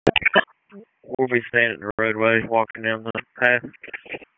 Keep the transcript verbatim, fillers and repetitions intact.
We'll be staying at the roadway, walking down the path.